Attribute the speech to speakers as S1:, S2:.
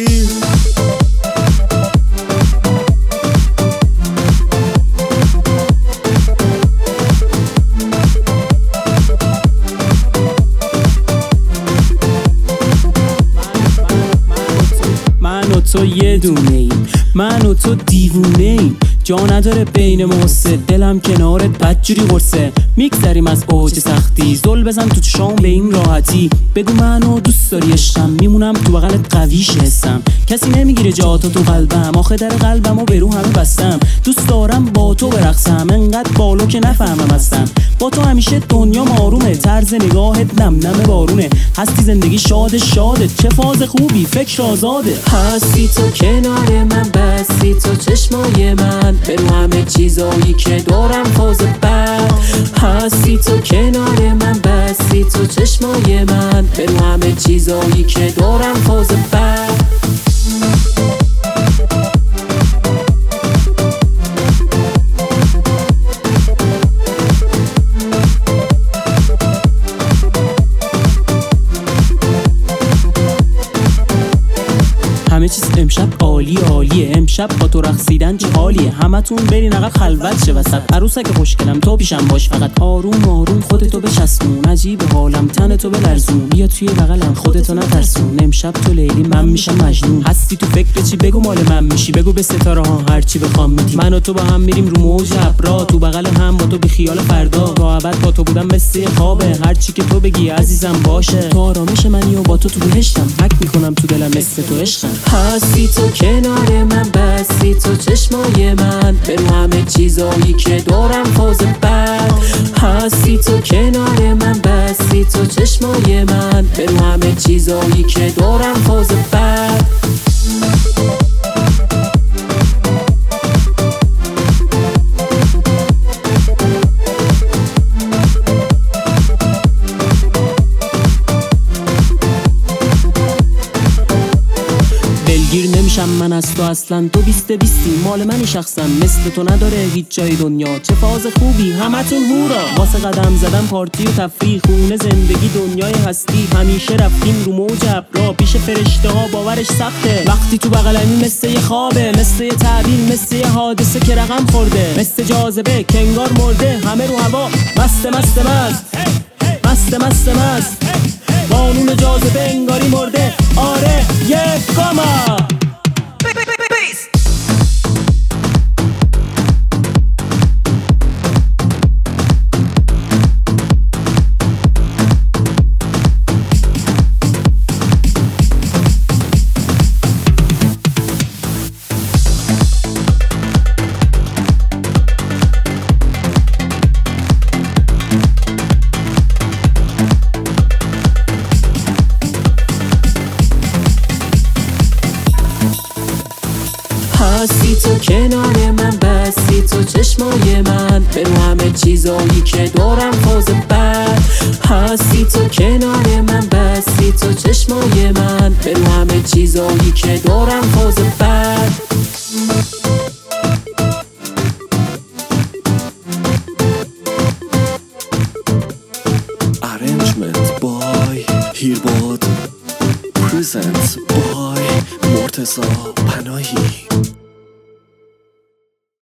S1: تو یه دونه ایم، من و تو دیوونه ایم، جا نداره بین ما حسه، دلم کنارت بدجوری قرصه، میگذریم از اوج سختی، زل بزن تو چشام به این راحتی، بگو منو دوست داری عشقم، میمونم تو بغلت قویش حسم، کسی نمیگیره جاتو تو قلبم، آخه در قلبم و برو همه بستم، دوست دارم با تو برقصم، انقدر بالو که نفهمم هستم، با تو همیشه دنیا آرومه، طرز نگاهت نم نم بارونه، هستی زندگی شاده شاده، چه فاز خوبی فکر آزاده،
S2: هستی تو کنار من، بستی تو چشمای من، برو همه چیزایی که دارم فاز بد، هستی تو کنار من، بستی تو چشمای من، برو همه چیزایی که دارم فاز بد.
S1: همه چیز امشب عالی عالیه، امشب با تو رقصیدن چه حالیه، همتون برین عقب خلوت شه وسط، عروسک خوشگلم تو پیشم باش، فقط آروم آروم خودتو بچسبون، عجیب حالم تن تو بلرزون، بیا توی بغلم خودتو نترسون، امشب تو لیلی من میشم مجنون، هستی تو فکر چی بگو مال من میشی، بگو به ستاره ها هر چی بخوام میدی، من و تو با هم میریم رو موج ابرا، تو بغل هم با تو بی خیال فردا، تا ابد با تو بودم مثل خوابه، هر چی که تو بگی عزیزم باشه، تو آرامش منی و با تو بهشتم، حک میکنم تو دلم مثل تو عشقم،
S2: هستی تو کنار من، بستی تو چشمای من، برو همه چیزایی که دارم فاز بد، هستی تو کنار من، بستی تو چشمای من، برو همه چیزایی که دارم فاز بد.
S1: گیر نمیشم من از تو اصلا، تو بیستی مال منی شخصا، مثل تو نداره هیچ جای دنیا، چه فاز خوبی همتون هورا، واسه قدم زدن پارتی و تفریح، خونه زندگی دنیای هستی، همیشه رفتیم رو موج ابرا، پیش فرشته ها باورش سخته، وقتی تو بغلمی مثل یه خوابه، مثل یه تعبیر، مثل یه حادثه که رقم خورده، مثل جاذبه که انگار مرده، همه رو هوا مست مست مست مست مست مست، قانون جاذبه انگاری مرده، آره یه کاما.
S2: هستی تو کنار من، بستی تو چشمای من، برو همه چیزایی که دارم فاز بد، هستی تو کنار من، بستی تو چشمای من، برو همه چیزایی که دارم فاز بد.
S3: Arrangement by Hearbod, presents by مرتضی پناهی.